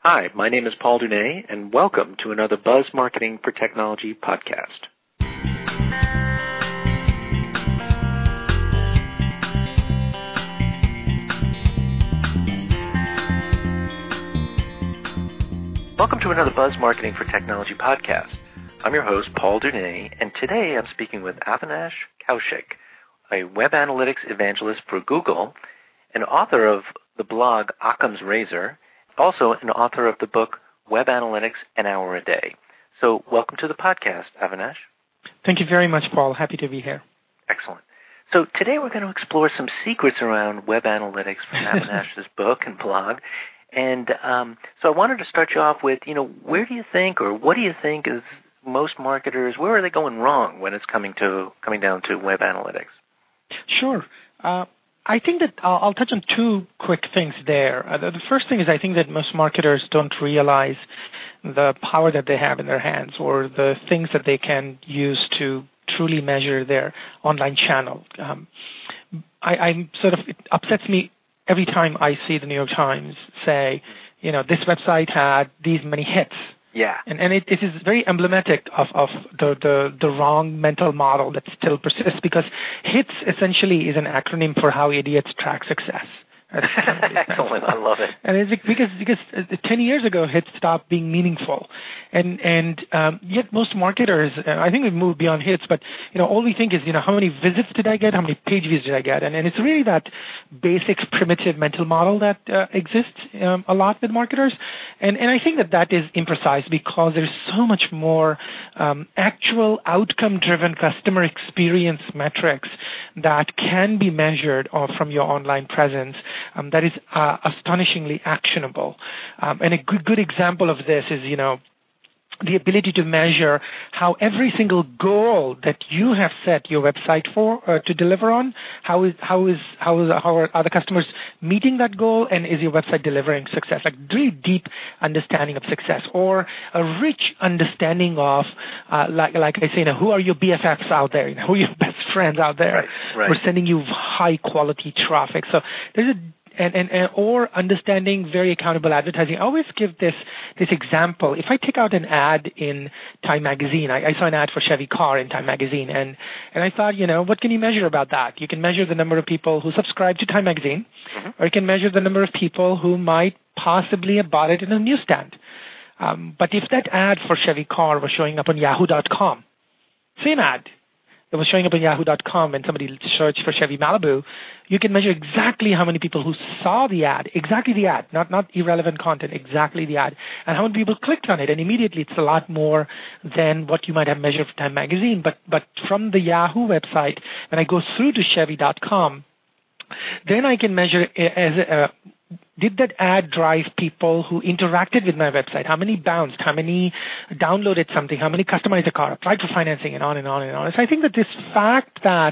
Hi, my name is Paul Dunay, and welcome to another Buzz Marketing for Technology podcast. Welcome to another Buzz Marketing for Technology podcast. I'm your host, Paul Dunay, and today I'm speaking with Avinash Kaushik, a web analytics evangelist for Google, an author of the blog Occam's Razor, also an author of the book Web Analytics, an Hour a Day. So welcome to the podcast, Avinash. Thank you very much, Paul. Happy to be here. Excellent. So today we're going to explore some secrets around web analytics from Avinash's book and blog. And so I wanted to start you off with, where do you think, or what do you think is most marketers, where are they going wrong when it's coming down to web analytics? Sure. I think that I'll touch on two quick things there. The first thing is I think that most marketers don't realize the power that they have in their hands or the things that they can use to truly measure their online channel. It upsets me every time I see the New York Times say, this website had these many hits. Yeah. And it is very emblematic of the wrong mental model that still persists, because HITS essentially is an acronym for How Idiots Track Success. Excellent. I love it. And it's because 10 years ago, hits stopped being meaningful. And yet most marketers, I think we've moved beyond hits, but, all we think is, how many visits did I get? How many page views did I get? And it's really that basic primitive mental model that exists a lot with marketers. And I think that is imprecise because there's so much more actual outcome-driven customer experience metrics that can be measured from your online presence. That is astonishingly actionable. And a good example of this is, the ability to measure how every single goal that you have set your website for to deliver on, how are the customers meeting that goal, and is your website delivering success? Like really deep understanding of success, or a rich understanding of, like I say, who are your BFFs out there? Who are your best friends out there? Right. Who are sending you high quality traffic? So there's or understanding very accountable advertising. I always give this example. If I take out an ad in Time Magazine, I saw an ad for Chevy car in Time Magazine, and I thought, what can you measure about that? You can measure the number of people who subscribe to Time Magazine, or you can measure the number of people who might possibly have bought it in a newsstand. But if that ad for Chevy car was showing up on Yahoo.com, same ad, it was showing up on Yahoo.com and somebody searched for Chevy Malibu, you can measure exactly how many people who saw the ad, exactly the ad, not irrelevant content, exactly the ad, and how many people clicked on it. And immediately it's a lot more than what you might have measured for Time Magazine. But from the Yahoo website, when I go through to Chevy.com, then I can measure did that ad drive people who interacted with my website? How many bounced? How many downloaded something? How many customized a car, applied for financing, and on and on and on. So I think that this fact that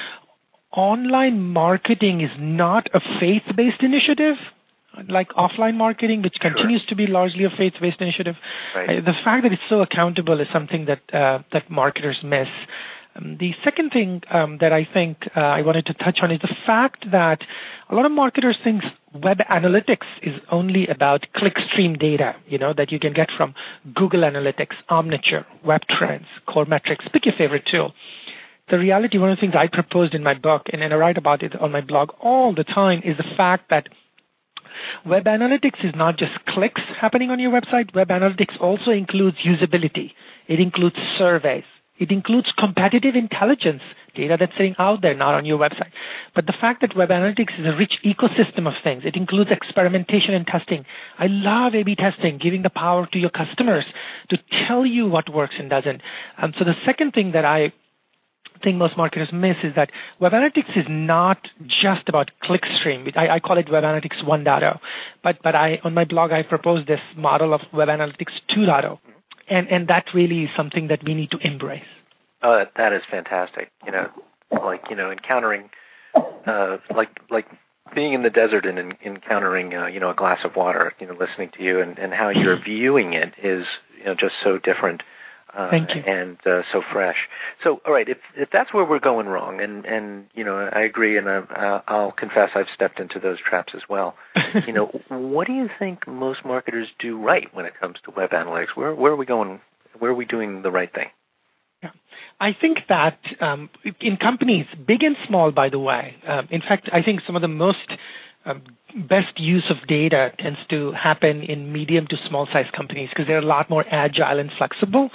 online marketing is not a faith-based initiative, like offline marketing, which continues to be largely a faith-based initiative, right. The fact that it's so accountable is something that marketers miss. The second thing that I think I wanted to touch on is the fact that a lot of marketers think web analytics is only about clickstream data, that you can get from Google Analytics, Omniture, Web Trends, Core Metrics, pick your favorite tool. The reality, one of the things I proposed in my book, and I write about it on my blog all the time, is the fact that web analytics is not just clicks happening on your website. Web analytics also includes usability. It includes surveys. It includes competitive intelligence, data that's sitting out there, not on your website. But the fact that web analytics is a rich ecosystem of things, it includes experimentation and testing. I love A/B testing, giving the power to your customers to tell you what works and doesn't. So the second thing that I think most marketers miss is that web analytics is not just about clickstream. I call it Web Analytics 1.0. But on my blog, I propose this model of Web Analytics 2.0. And that really is something that we need to embrace. Oh, that is fantastic. Encountering, like being in the desert and encountering, a glass of water, listening to you and how you're viewing it is, just so different Thank you. And so fresh. So, all right, if that's where we're going wrong, and I agree, and I'll confess I've stepped into those traps as well. What do you think most marketers do right when it comes to web analytics? Where are we going? Where are we doing the right thing? Yeah. I think that in companies, big and small, by the way, in fact, I think some of the most best use of data tends to happen in medium to small size companies because they're a lot more agile and flexible.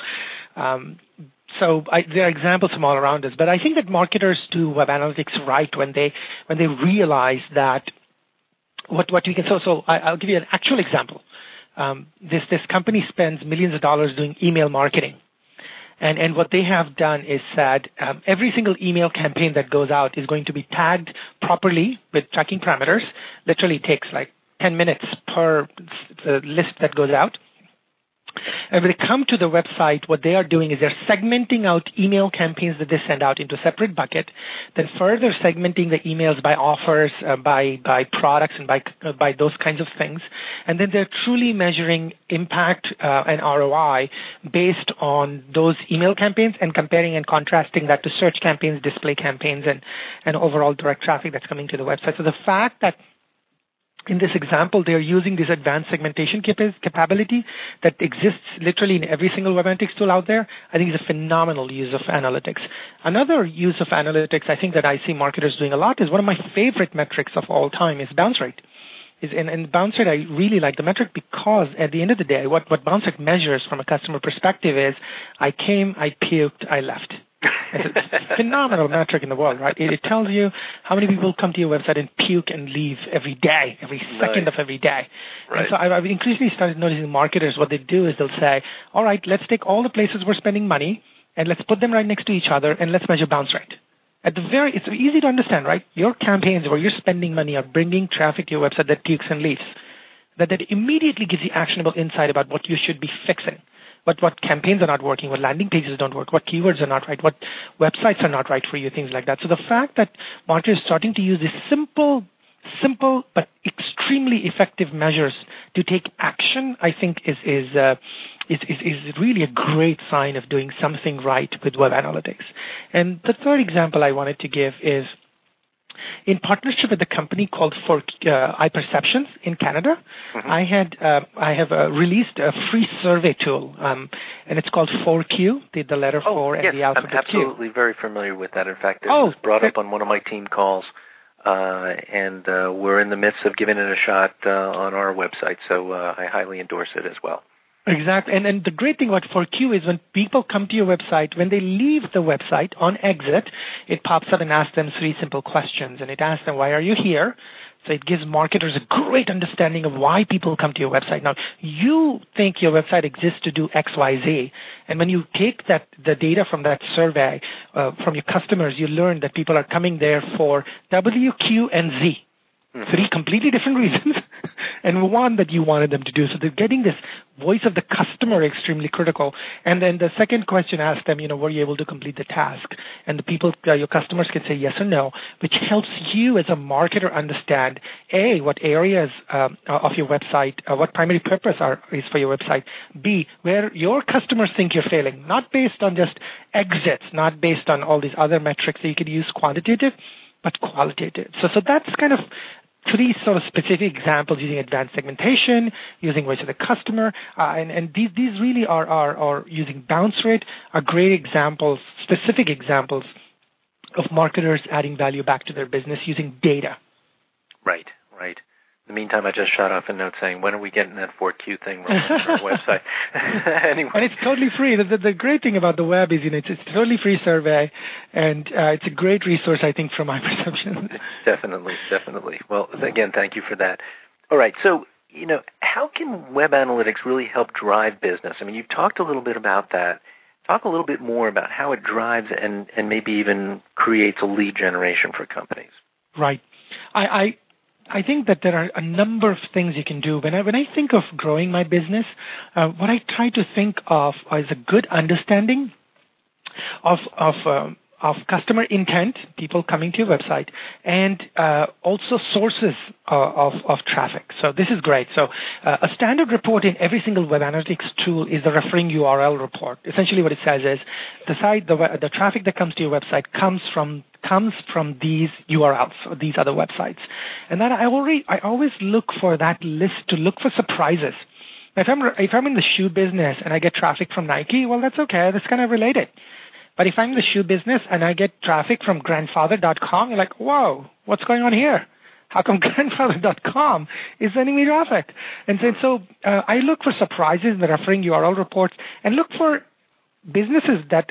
So there are examples from all around us, but I think that marketers do web analytics right when they realize that what we can. So I'll give you an actual example. This company spends millions of dollars doing email marketing. And what they have done is said every single email campaign that goes out is going to be tagged properly with tracking parameters. Literally takes like 10 minutes per list that goes out. And when they come to the website, what they are doing is they're segmenting out email campaigns that they send out into a separate bucket, then further segmenting the emails by offers, by products, and by those kinds of things. And then they're truly measuring impact and ROI based on those email campaigns and comparing and contrasting that to search campaigns, display campaigns, and overall direct traffic that's coming to the website. So the fact that in this example, they are using this advanced segmentation capability that exists literally in every single web analytics tool out there, I think is a phenomenal use of analytics. Another use of analytics I think that I see marketers doing a lot is one of my favorite metrics of all time is bounce rate. And bounce rate, I really like the metric because at the end of the day, what bounce rate measures from a customer perspective is I came, I puked, I left. It's a phenomenal metric in the world, right? It tells you how many people come to your website and puke and leave every day, every second of every day. Right. And so I've increasingly started noticing marketers, what they do is they'll say, all right, let's take all the places we're spending money and let's put them right next to each other and let's measure bounce rate. It's easy to understand, right? Your campaigns where you're spending money are bringing traffic to your website that pukes and leaves. That immediately gives you actionable insight about what you should be fixing. What campaigns are not working, what landing pages don't work, what keywords are not right, what websites are not right for you, things like that. So the fact that marketers are starting to use these simple but extremely effective measures to take action, I think is really a great sign of doing something right with web analytics. And the third example I wanted to give is in partnership with a company called iPerceptions in Canada, mm-hmm. I have released a free survey tool, and it's called 4Q, the letter 4 and the alphabet Q. I'm absolutely very familiar with that. In fact, it was brought up on one of my team calls, and we're in the midst of giving it a shot on our website, so I highly endorse it as well. Exactly. And the great thing about 4Q is when people come to your website, when they leave the website on exit, it pops up and asks them 3 simple questions. And it asks them, why are you here? So it gives marketers a great understanding of why people come to your website. Now, you think your website exists to do X, Y, Z. And when you take the data from that survey from your customers, you learn that people are coming there for W, Q, and Z. 3 completely different reasons, and one that you wanted them to do. So they're getting this voice of the customer extremely critical. And then the second question asks them, were you able to complete the task? And the people, your customers can say yes or no, which helps you as a marketer understand, A, what areas of your website, what primary purpose is for your website, B, where your customers think you're failing, not based on just exits, not based on all these other metrics that you could use quantitative, but qualitative. So that's kind of 3 sort of specific examples using advanced segmentation, using voice of the customer, and these really are using bounce rate, are great examples, specific examples of marketers adding value back to their business using data. Right. In the meantime, I just shot off a note saying, when are we getting that 4Q thing running on our website? Anyway. And it's totally free. The great thing about the web is, it's a totally free survey, and it's a great resource, I think, from iPerceptions. Definitely. Well, again, thank you for that. All right, so, how can web analytics really help drive business? I mean, you've talked a little bit about that. Talk a little bit more about how it drives and maybe even creates a lead generation for companies. Right. I think that there are a number of things you can do. When I think of growing my business, what I try to think of is a good understanding of customer intent, people coming to your website, and also sources of traffic. So this is great. So a standard report in every single web analytics tool is the referring URL report. Essentially what it says is the traffic that comes to your website comes from these URLs or these other websites. And then I always look for that list to look for surprises. If I'm in the shoe business and I get traffic from Nike, well, that's okay. That's kind of related. But if I'm in the shoe business and I get traffic from grandfather.com, you're like, whoa, what's going on here? How come grandfather.com is sending me traffic? And so I look for surprises in the referring URL reports and look for businesses that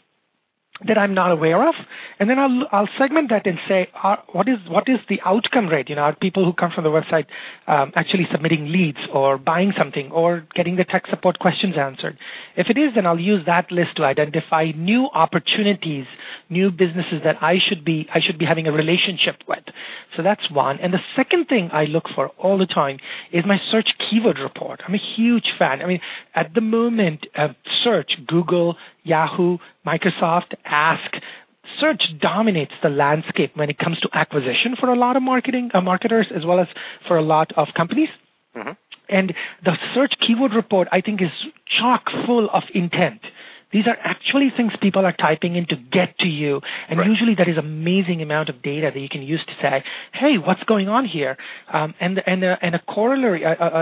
I'm not aware of, and then I'll segment that and say, what is the outcome rate? Are people who come from the website actually submitting leads or buying something or getting the tech support questions answered? If it is, then I'll use that list to identify new opportunities, new businesses that I should be having a relationship with. So that's one. And the second thing I look for all the time is my search keyword report. I'm a huge fan. I mean, at the moment, search, Google, Yahoo, Microsoft, Ask. Search dominates the landscape when it comes to acquisition for a lot of marketers as well as for a lot of companies. Mm-hmm. And the search keyword report, I think, is chock full of intent. These are actually things people are typing in to get to you. And right. Usually there is amazing amount of data that you can use to say, hey, what's going on here? And a corollary,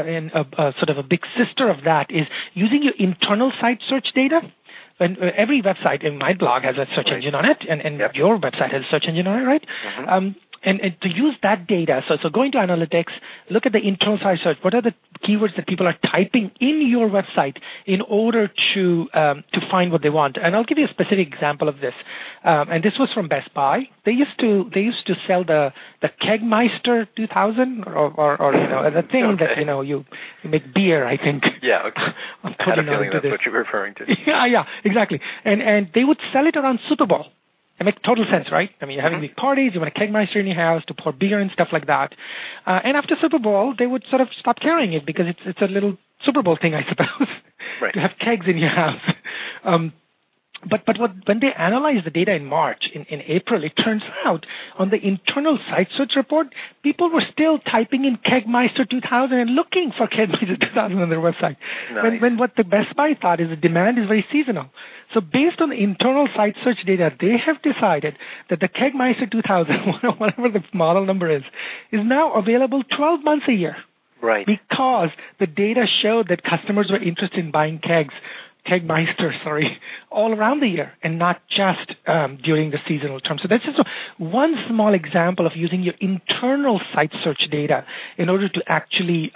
sort of a big sister of that is using your internal site search data. When every website in my blog has a search engine on it, and yep. Your website has a search engine on it, right? Mm-hmm. And to use that data, so going to analytics, look at the internal site search. What are the keywords that people are typing in your website in order to find what they want? And I'll give you a specific example of this. And this was from Best Buy. They used to sell the Kegmeister 2000 or the thing okay. that you make beer. I think. Yeah. Okay. I had a feeling that's what you're referring to. Yeah, exactly. And they would sell it around Super Bowl. It makes total sense, right? I mean, you're having big parties, you want a Kegmeister in your house to pour beer and stuff like that. And after Super Bowl, they would sort of stop carrying it because it's a little Super Bowl thing, I suppose, right. to have kegs in your house. But when they analyzed the data in March, in April, it turns out on the internal site search report, people were still typing in Kegmeister 2000 and looking for Kegmeister 2000 on their website. Nice. When what the Best Buy thought is the demand is very seasonal. So based on the internal site search data, they have decided that the Kegmeister 2000, whatever the model number is now available 12 months a year. Right. Because the data showed that customers were interested in buying Kegmeister, all around the year and not just during the seasonal term. So that's just one small example of using your internal site search data in order to actually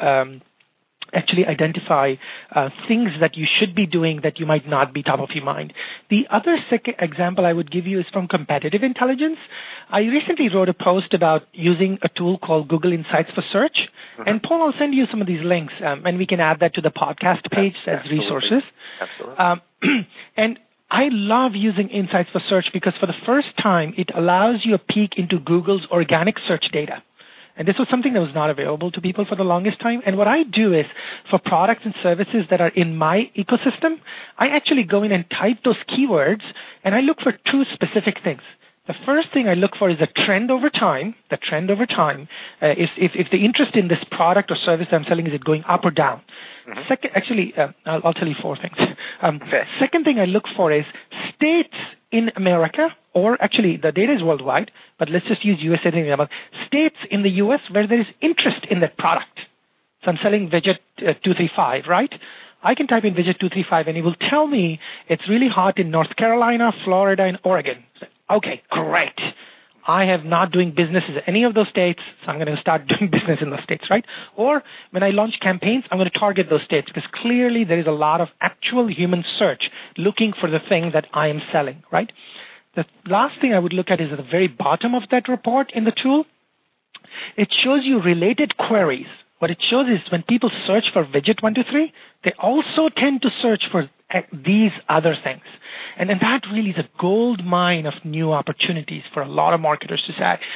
identify things that you should be doing that you might not be top of your mind. The other second example I would give you is from competitive intelligence. I recently wrote a post about using a tool called Google Insights for Search. Mm-hmm. And Paul, I'll send you some of these links, and we can add that to the podcast page as resources. Absolutely. And I love using Insights for Search because for the first time, it allows you a peek into Google's organic search data. And this was something that was not available to people for the longest time. And what I do is, for products and services that are in my ecosystem, I actually go in and type those keywords, and I look for two specific things. The first thing I look for is the trend over time. The trend over time, if the interest in this product or service that I'm selling, is it going up or down? Mm-hmm. Second, actually, I'll tell you four things. Okay. Second thing I look for is states in America, or actually the data is worldwide, but let's just use US as an example. States in the US where there is interest in that product. So I'm selling widget 235, right? I can type in widget 235 and it will tell me it's really hot in North Carolina, Florida, and Oregon. Okay, great. I have not doing business in any of those states, so I'm going to start doing business in those states, right? Or when I launch campaigns, I'm going to target those states because clearly there is a lot of actual human search looking for the thing that I am selling, right? The last thing I would look at is at the very bottom of that report in the tool. It shows you related queries. What it shows is when people search for widget 123, they also tend to search for these other things. And that really is a gold mine of new opportunities for a lot of marketers to say,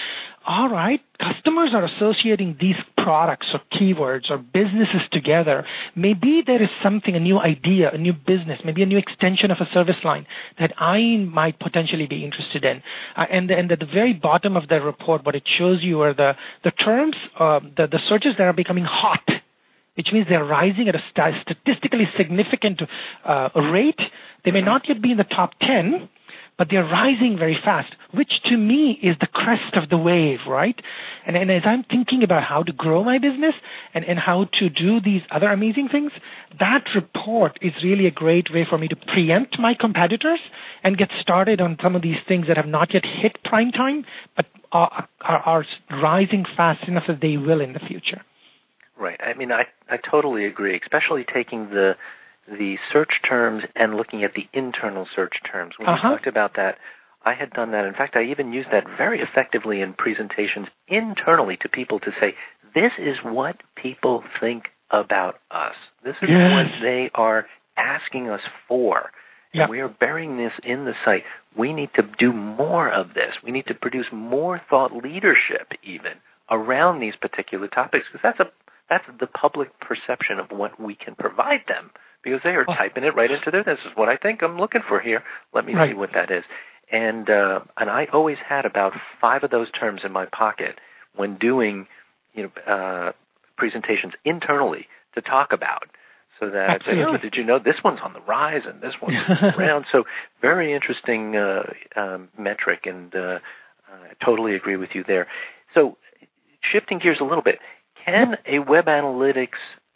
all right, customers are associating these products or keywords or businesses together. Maybe there is something, a new idea, a new business, maybe a new extension of a service line that I might potentially be interested in. And at the very bottom of the report, what it shows you are the terms, the searches that are becoming hot, which means they're rising at a statistically significant rate. They may not yet be in the top 10, but they're rising very fast, which to me is the crest of the wave, right? And as I'm thinking about how to grow my business and how to do these other amazing things, that report is really a great way for me to preempt my competitors and get started on some of these things that have not yet hit prime time, but are rising fast enough that they will in the future. Right. I mean, I totally agree, especially taking the search terms and looking at the internal search terms. When we talked about that, I had done that. In fact, I even used that very effectively in presentations internally to people to say, this is what people think about us. This is what they are asking us for. And we are burying this in the site. We need to do more of this. We need to produce more thought leadership even around these particular topics, because that's the public perception of what we can provide them. Because they are typing it right into there. This is what I think I'm looking for here. Let me see what that is. And I always had about 5 of those terms in my pocket when doing presentations internally to talk about. So that I'd say, oh, did you know this one's on the rise and this one's around? So very interesting metric, and I totally agree with you there. So shifting gears a little bit, can web analytics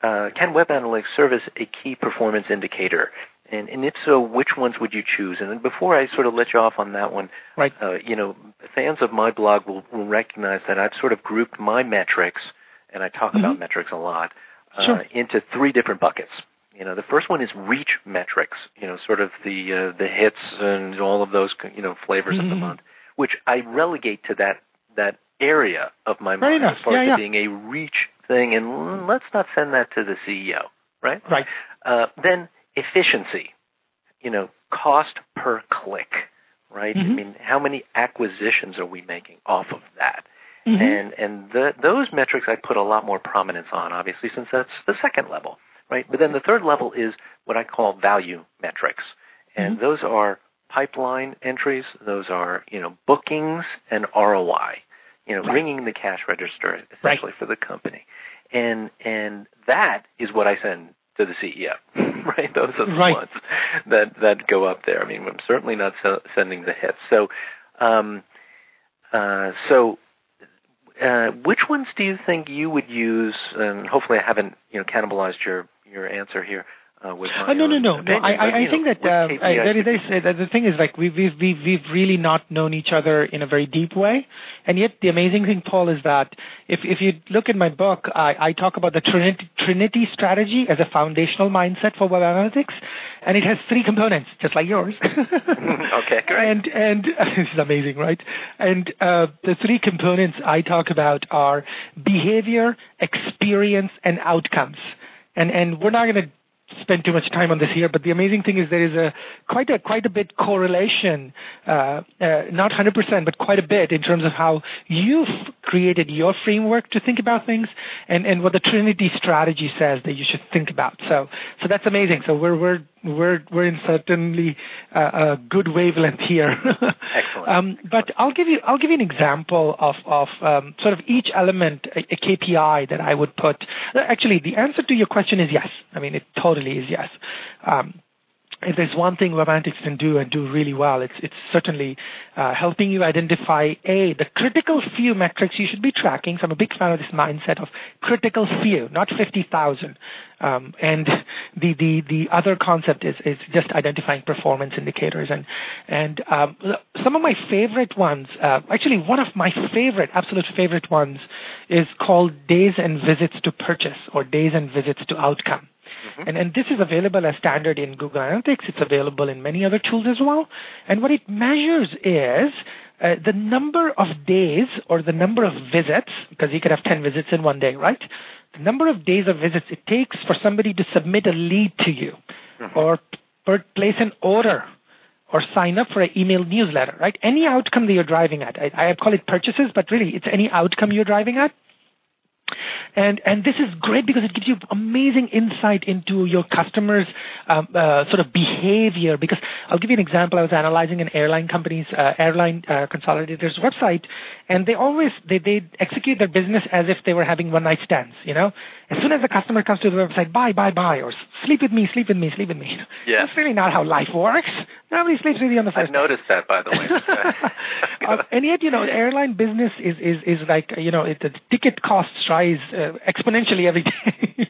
serve as a key performance indicator? And if so, which ones would you choose? And before I sort of let you off on that one, fans of my blog will recognize that I've sort of grouped my metrics, and I talk about metrics a lot, into 3 different buckets. The first one is reach metrics, sort of the hits and all of those, flavors of the month, which I relegate to that area of my mind as far as being a reach thing, and let's not send that to the CEO, right? Right. Then efficiency, cost per click, right? I mean, how many acquisitions are we making off of that? And those metrics I put a lot more prominence on, obviously, since that's the second level, right? But then the third level is what I call value metrics, and those are pipeline entries, those are, bookings and ROI, ringing the cash register essentially for the company. And that is what I send to the CEO, right? Those are the ones that go up there. I mean, I'm certainly not sending the hits. So, which ones do you think you would use? And hopefully, I haven't cannibalized your answer here. With my no. I think that the thing is, like, we've really not known each other in a very deep way, and yet the amazing thing, Paul, is that if you look at my book, I talk about the Trinity strategy as a foundational mindset for web analytics, and it has 3 components, just like yours. Okay, great. And this is amazing, right? And the 3 components I talk about are behavior, experience, and outcomes. And we're not going to spend too much time on this here, but the amazing thing is there is quite a bit correlation, not 100%, but quite a bit in terms of how you've created your framework to think about things, and what the Trinity strategy says that you should think about. So that's amazing. So we're in certainly a good wavelength here. Excellent. But I'll give you an example of sort of each element, a KPI that I would put. Actually, the answer to your question is yes. I mean, it totally is yes. If there's one thing web analytics can do and do really well, it's certainly helping you identify the critical few metrics you should be tracking. So I'm a big fan of this mindset of critical few, not 50,000. And the other concept is just identifying performance indicators. And some of my favorite ones, actually one of my absolute favorite ones is called days and visits to purchase, or days and visits to outcome. And this is available as standard in Google Analytics. It's available in many other tools as well. And what it measures is the number of days or the number of visits, because you could have 10 visits in one day, right? The number of days of visits it takes for somebody to submit a lead to you or place an order or sign up for an email newsletter, right? Any outcome that you're driving at. I call it purchases, but really it's any outcome you're driving at. And this is great because it gives you amazing insight into your customers' sort of behavior. Because I'll give you an example. I was analyzing an airline consolidator's website, and they execute their business as if they were having one-night stands. As soon as the customer comes to the website, buy, or sleep with me. Yeah. That's really not how life works. Nobody sleeps with you on the first. I've noticed that, by the way. And yet, airline business is like, the ticket costs rise exponentially every day.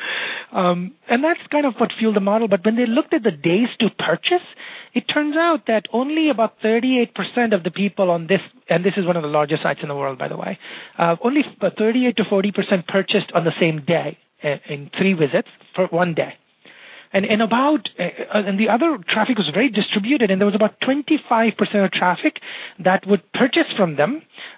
And that's kind of what fueled the model. But when they looked at the days to purchase, it turns out that only about 38% of the people on this, and this is one of the largest sites in the world, by the way, only 38 to 40% purchased on the same day in 3 visits for one day. And the other traffic was very distributed, and there was about 25% of traffic that would purchase from them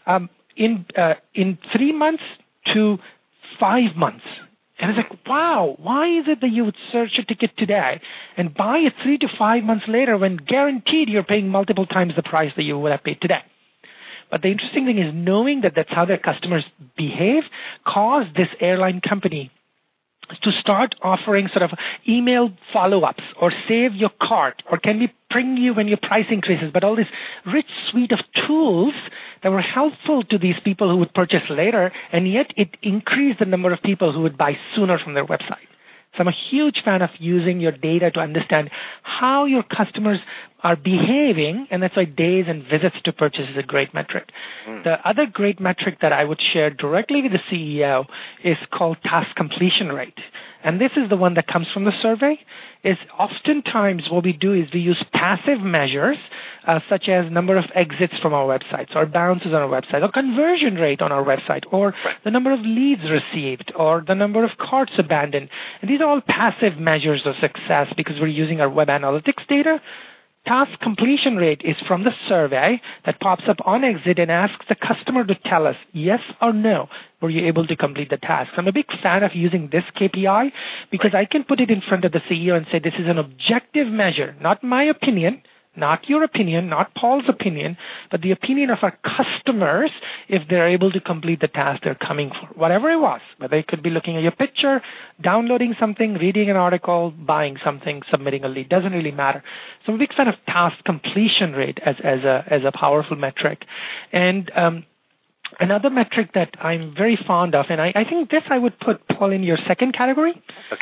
in 3 months to 5 months. And it's like, wow, why is it that you would search a ticket today and buy it 3 to 5 months later when guaranteed you're paying multiple times the price that you would have paid today? But the interesting thing is knowing that that's how their customers behave caused this airline company to start offering sort of email follow-ups or save your cart or can we bring you when your price increases, but all this rich suite of tools that were helpful to these people who would purchase later, and yet it increased the number of people who would buy sooner from their website. So I'm a huge fan of using your data to understand how your customers are behaving, and that's why days and visits to purchase is a great metric. The other great metric that I would share directly with the CEO is called task completion rate. And this is the one that comes from the survey, is oftentimes what we do is we use passive measures such as number of exits from our websites or bounces on our website or conversion rate on our website or the number of leads received or the number of carts abandoned. And these are all passive measures of success because we're using our web analytics data. Task completion rate is from the survey that pops up on exit and asks the customer to tell us yes or no, were you able to complete the task. I'm a big fan of using this KPI because I can put it in front of the CEO and say this is an objective measure, not my opinion, not your opinion, not Paul's opinion, but the opinion of our customers if they're able to complete the task they're coming for, whatever it was, whether it could be looking at your picture, downloading something, reading an article, buying something, submitting a lead, doesn't really matter. So I'm a big fan of task completion rate as a powerful metric. And another metric that I'm very fond of, and I think this I would put, Paul, in your second category,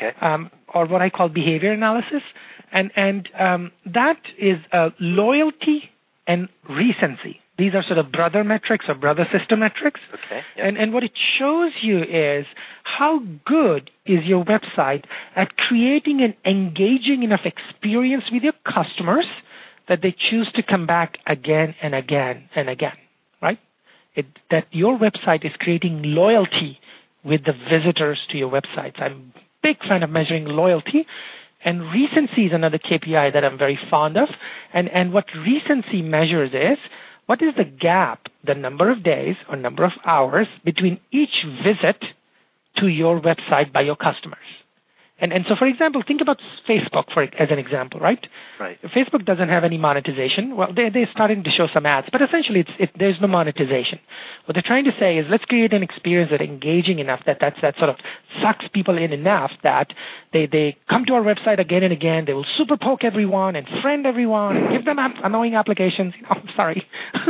or what I call behavior analysis. And that is loyalty and recency. These are sort of brother metrics or brother-sister metrics. Okay. Yep. And what it shows you is how good is your website at creating an engaging enough experience with your customers that they choose to come back again and again and again, right? That your website is creating loyalty with the visitors to your websites. I'm a big fan of measuring loyalty. And recency is another KPI that I'm very fond of. And what recency measures is, what is the gap, the number of days or number of hours between each visit to your website by your customers? And so, for example, think about Facebook as an example, right? Right. Facebook doesn't have any monetization. Well, they're starting to show some ads, but essentially there's no monetization. What they're trying to say is let's create an experience that's engaging enough that sort of sucks people in enough that they come to our website again and again. They will super poke everyone and friend everyone and give them annoying applications. Sorry.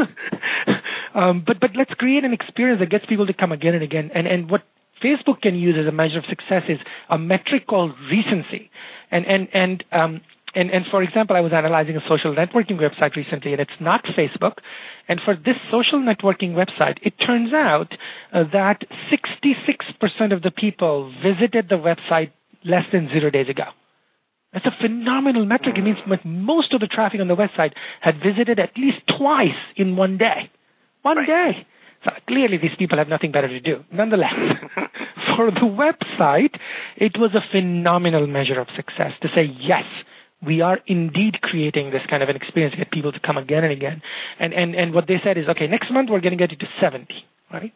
But let's create an experience that gets people to come again and again. And what Facebook can use as a measure of success is a metric called recency. And for example, I was analyzing a social networking website recently, and it's not Facebook. And for this social networking website, it turns out that 66% of the people visited the website less than 0 days ago. That's a phenomenal metric. It means most of the traffic on the website had visited at least twice in one day. One day. So clearly these people have nothing better to do. Nonetheless, for the website, it was a phenomenal measure of success to say, yes, we are indeed creating this kind of an experience to get people to come again and again. And what they said is, okay, next month we're going to get it to 70, right?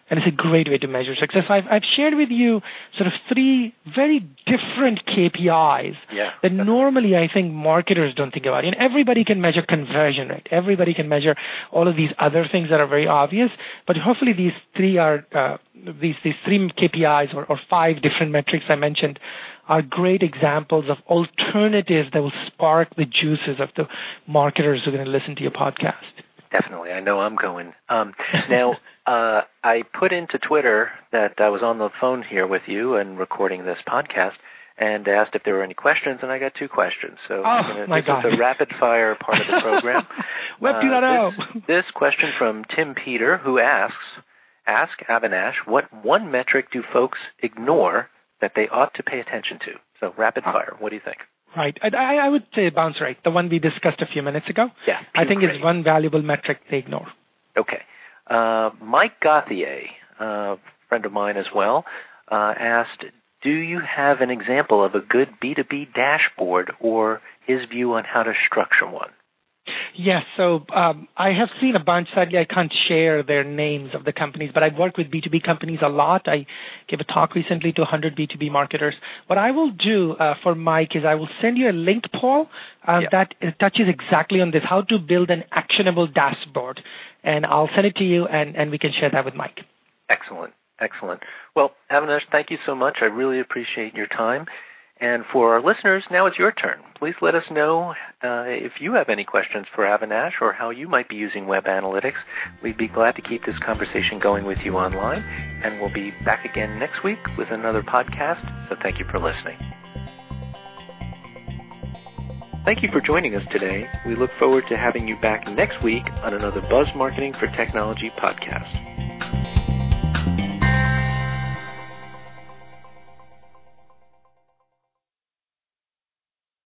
and it's a great way to measure success. I've shared with you sort of 3 very different KPIs that normally I think marketers don't think about. Everybody can measure conversion rate. Everybody can measure all of these other things that are very obvious, but hopefully these 3 are these 3 KPIs or 5 different metrics I mentioned are great examples of alternatives that will spark the juices of the marketers who are going to listen to your podcast. Definitely. I know I'm going. Now, I put into Twitter that I was on the phone here with you and recording this podcast and asked if there were any questions, and I got 2 questions. So this is the rapid-fire part of the program. Web 2.0. This question from Tim Peter, who asks, ask Avinash, what one metric do folks ignore that they ought to pay attention to? So rapid-fire, what do you think? Right. I would say bounce rate, the one we discussed a few minutes ago. Yeah. I think it's one valuable metric they ignore. Okay. Mike Gauthier, a friend of mine as well, asked, do you have an example of a good B2B dashboard or his view on how to structure one? Yes, so I have seen a bunch. Sadly, I can't share their names of the companies, but I've worked with B2B companies a lot. I gave a talk recently to 100 B2B marketers. What I will do for Mike is I will send you a link, Paul, that touches exactly on this, how to build an actionable dashboard. And I'll send it to you, and we can share that with Mike. Excellent. Well, Avinash, thank you so much. I really appreciate your time. And for our listeners, now it's your turn. Please let us know if you have any questions for Avinash or how you might be using web analytics. We'd be glad to keep this conversation going with you online. And we'll be back again next week with another podcast. So thank you for listening. Thank you for joining us today. We look forward to having you back next week on another Buzz Marketing for Technology podcast.